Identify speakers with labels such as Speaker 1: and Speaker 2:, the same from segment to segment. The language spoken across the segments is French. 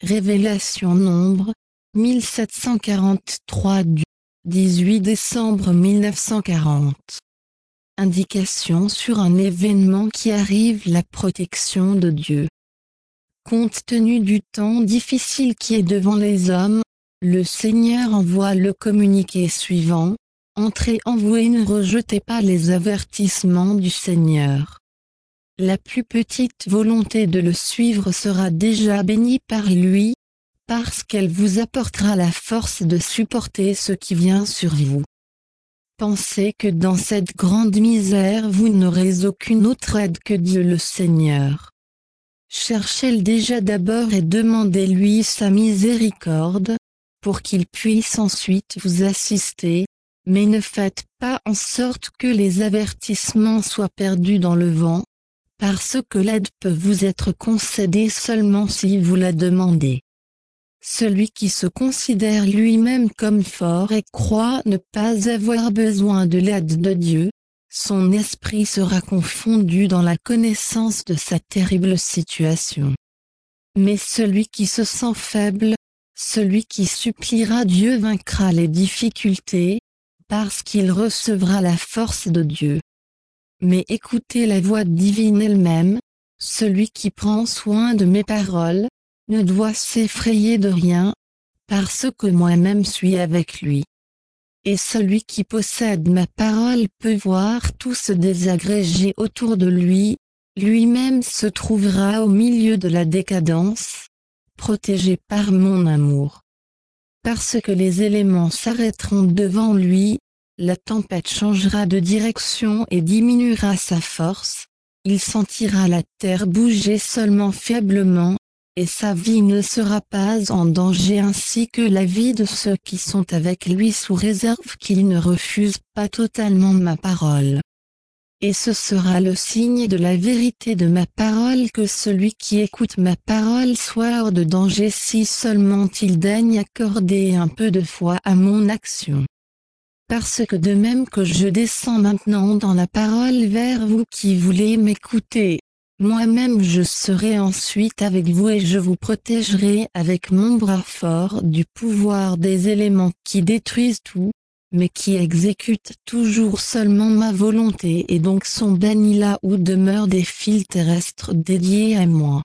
Speaker 1: Révélation Nombre, 1743 du 18 décembre 1940. Indication sur un événement qui arrive: la protection de Dieu. Compte tenu du temps difficile qui est devant les hommes, le Seigneur envoie le communiqué suivant: entrez en vous et ne rejetez pas les avertissements du Seigneur. La plus petite volonté de le suivre sera déjà bénie par lui, parce qu'elle vous apportera la force de supporter ce qui vient sur vous. Pensez que dans cette grande misère vous n'aurez aucune autre aide que Dieu le Seigneur. Cherchez-le déjà d'abord et demandez-lui sa miséricorde, pour qu'il puisse ensuite vous assister, mais ne faites pas en sorte que les avertissements soient perdus dans le vent, parce que l'aide peut vous être concédée seulement si vous la demandez. Celui qui se considère lui-même comme fort et croit ne pas avoir besoin de l'aide de Dieu, son esprit sera confondu dans la connaissance de sa terrible situation. Mais celui qui se sent faible, celui qui suppliera Dieu vaincra les difficultés, parce qu'il recevra la force de Dieu. Mais écoutez la voix divine elle-même: celui qui prend soin de mes paroles, ne doit s'effrayer de rien, parce que moi-même suis avec lui. Et celui qui possède ma parole peut voir tout se désagréger autour de lui, lui-même se trouvera au milieu de la décadence, protégé par mon amour. Parce que les éléments s'arrêteront devant lui, la tempête changera de direction et diminuera sa force, il sentira la terre bouger seulement faiblement, et sa vie ne sera pas en danger, ainsi que la vie de ceux qui sont avec lui, sous réserve qu'ils ne refusent pas totalement ma parole. Et ce sera le signe de la vérité de ma parole que celui qui écoute ma parole soit hors de danger, si seulement il daigne accorder un peu de foi à mon action. Parce que de même que je descends maintenant dans la parole vers vous qui voulez m'écouter, moi-même je serai ensuite avec vous et je vous protégerai avec mon bras fort du pouvoir des éléments qui détruisent tout, mais qui exécutent toujours seulement ma volonté et donc sont bannis là où demeurent des fils terrestres dédiés à moi.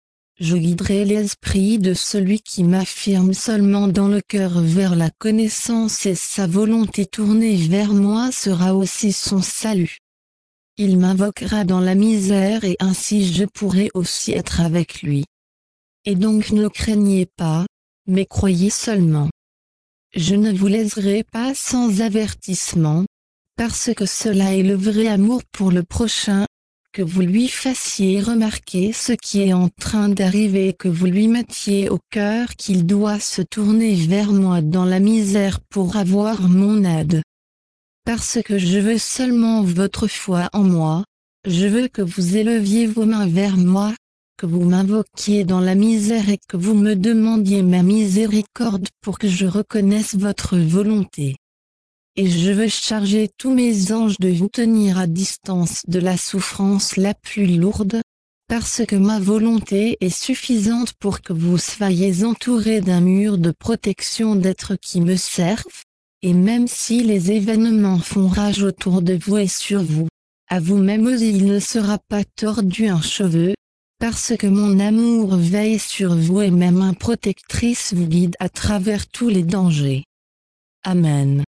Speaker 1: Je guiderai l'esprit de celui qui m'affirme seulement dans le cœur vers la connaissance, et sa volonté tournée vers moi sera aussi son salut. Il m'invoquera dans la misère et ainsi je pourrai aussi être avec lui. Et donc ne craignez pas, mais croyez seulement. Je ne vous laisserai pas sans avertissement, parce que cela est le vrai amour pour le prochain, que vous lui fassiez remarquer ce qui est en train d'arriver et que vous lui mettiez au cœur qu'il doit se tourner vers moi dans la misère pour avoir mon aide. Parce que je veux seulement votre foi en moi, je veux que vous éleviez vos mains vers moi, que vous m'invoquiez dans la misère et que vous me demandiez ma miséricorde pour que je reconnaisse votre volonté. Et je veux charger tous mes anges de vous tenir à distance de la souffrance la plus lourde, parce que ma volonté est suffisante pour que vous soyez entourés d'un mur de protection d'êtres qui me servent, et même si les événements font rage autour de vous et sur vous, à vous-même il ne sera pas tordu un cheveu, parce que mon amour veille sur vous et ma main protectrice vous guide à travers tous les dangers. Amen.